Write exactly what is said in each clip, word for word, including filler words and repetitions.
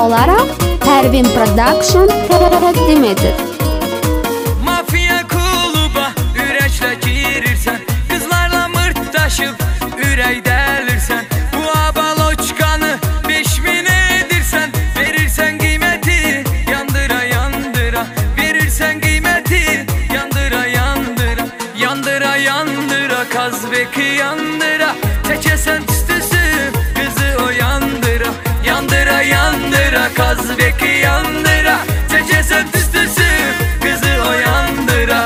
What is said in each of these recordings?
olarak Pervin Production təqdim edir. Mafya kluba ürəklə girirsən, qızlarla mırtdaşıb ürək dəlirsən. Bu abaloçkanı beş min edirsən, verirsən qiyməti yandıra yandıra, verirsən qiyməti yandıra yandıra, yandıra yandıra, Kazbeki yandıra, çəkəsən tüstüsü qızı o yandıra, yandıra yandıra, Kazbeki yandıra, çəkəsən tüstüsü kızı o yandıra.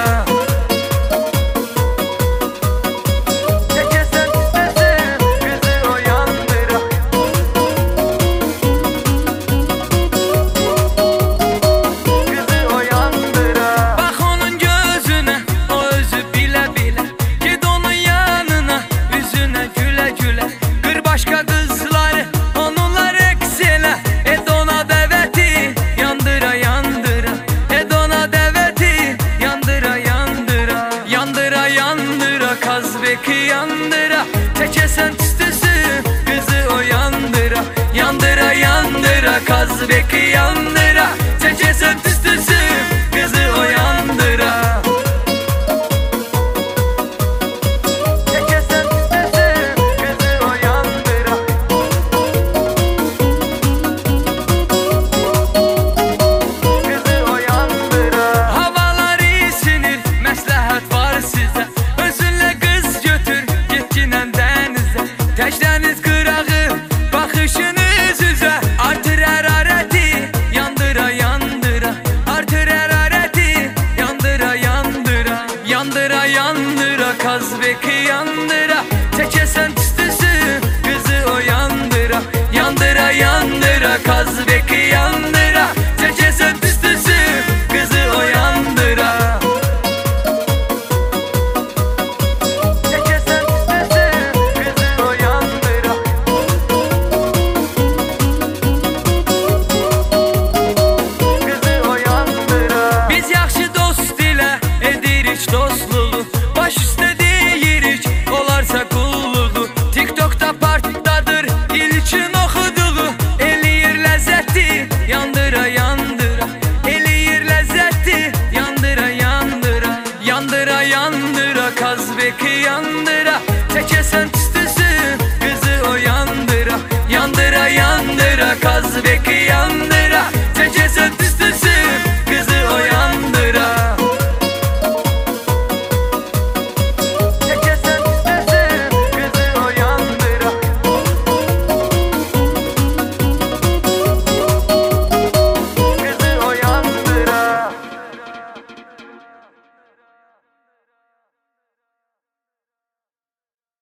Çəkəsən tüstüsü kızı o yandıra. Kızı o yandıra. Bax onun gözünə, o özü bilə bilə, ged onun yanına, üzünə gülə gülə, qır başqa qızları onunla rəqs elə, et ona dəvəti yandıra yandıra, et ona dəvəti yandıra yandıra, yandıra yandıra, Kazbeki yandıra, çəkəsən tüstüsü qızı o yandıra, yandıra yandıra, Kazbeki yandıra, çəkəsən tüstüsü qızı o yandıra. Çəkəsən tüstüsü qızı o yandıra. Kızı o yandıra. Havalar isinir, məsləhət var sizə, özünlə qız götür, getginlə dənizə, təcdəniz qırağı, baxışınız üzə, artır hərarəti, yandıra yandıra, artır hərarəti, yandıra yandıra, yandıra yandıra, Kazbeki yandıra, çəkəsən tüstüsü qızı o yandıra, yandıra yandıra, Kazbeki yandıra, çəkəsən tüstüsü qızı o yandıra. Çəkəsən tüstüsü qızı o yandıra. Qızı o yandıra. Biz yaxşı dost ilə edirik dostluğu, baş üstə deyirik, olarsa qulluğu. TikTokda partdadır ilkin oxuduğu, eləyir ləzzəti yandıra yandıra, eləyir ləzzəti yandıra yandıra, yandıra yandıra, Kazbeki yandıra, çəkəsən tüstüsü qızı o yandıra, yandıra yandıra, Kazbeki